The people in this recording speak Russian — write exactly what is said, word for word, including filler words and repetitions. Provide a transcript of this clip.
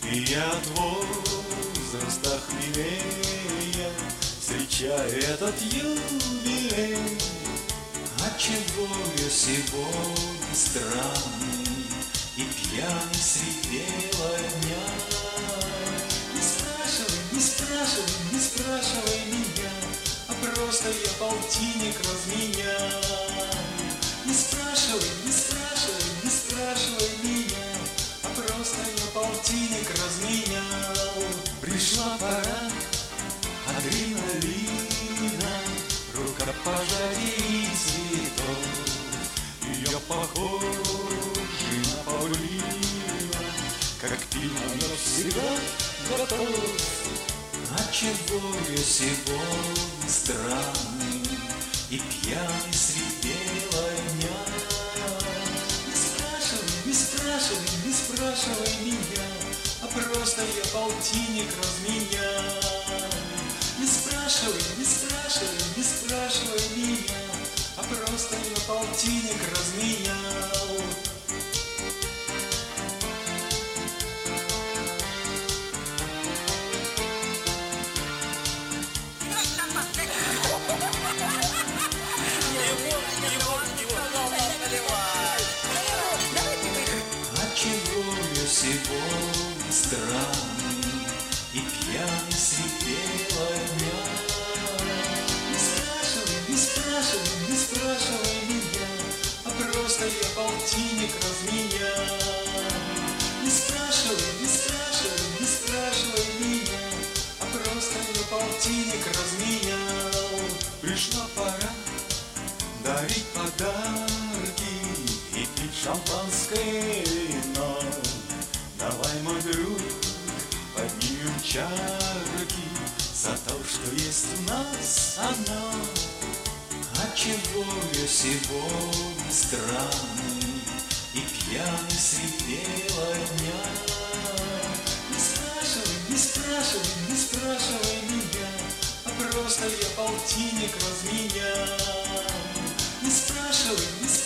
И я от возраста хмелея встречаю этот юбилей. Отчего я сегодня странный и пьяный средь бела дня? Не спрашивай, не спрашивай, не спрашивай меня, а просто я полтинник разменяю. Не спрашивай, не спрашивай, не спрашивай меня, а просто я полтинник разменял. Пришла пора адреналина, рукопожатий цветов. Я похож на павлина, как пиво я всегда готов. Отчего я сегодня странный и пьяный средь бела дня? Не спрашивай, не спрашивай, не спрашивай меня, а просто я полтинник разменяю. Не спрашивай, не спрашивай, не спрашивай меня, а просто я полтинник разменял. Отчего я сегодня странный и пьяный средь бела дня? Не спрашивай, не спрашивай, не спрашивай меня, а просто я полтинник разменяю. Не спрашивай, не спрашивай, не спрашивай меня, а просто я полтинник разменял. Пришла пора дарить подарки и пить шампанское вино. Давай, мой друг, поднимем чарки за то, что есть у нас оно. Отчего я сегодня странный и пьяный средь бела дня? Не спрашивай, не спрашивай, не спрашивай меня, а просто я полтинник разменяю. Не спрашивай, не спрашивай.